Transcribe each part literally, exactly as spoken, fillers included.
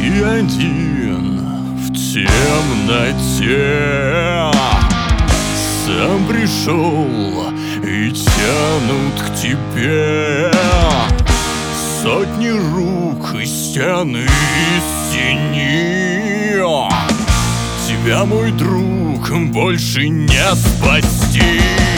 Ты один в темноте, сам пришел и тянут к тебе сотни рук и стены стени. Тебя, мой друг, больше не спасти.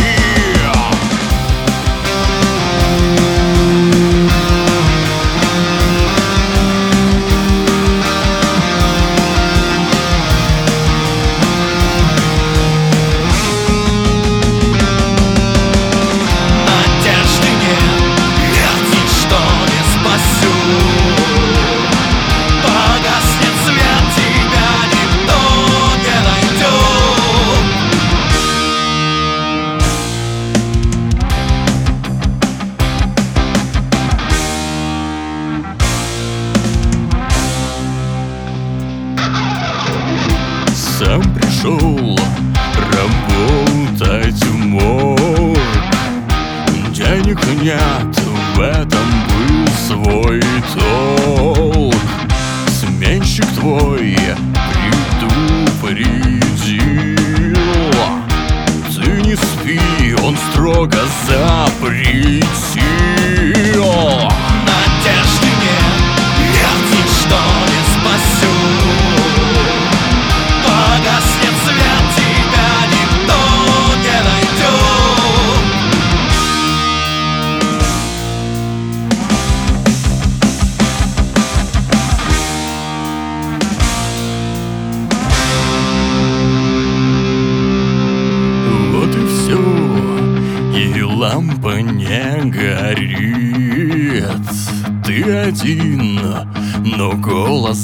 Сам пришел работать в морг. Денег нет, в этом был свой толк. Сменщик твой предупредил: ты не спи, он строго запретил. Надежды нет, нет, ничто не спасет. Погаснет свет, тебя никто не найдет. Вот и все, и лампа не горит. Ты один, но голос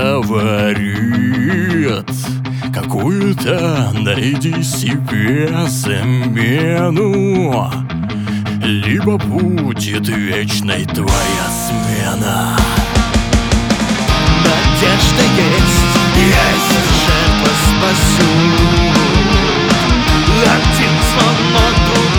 говорит: какую-то найди себе замену, либо будет вечной твоя смена. Надежда есть, есть жертва спасет. Один звонок, другой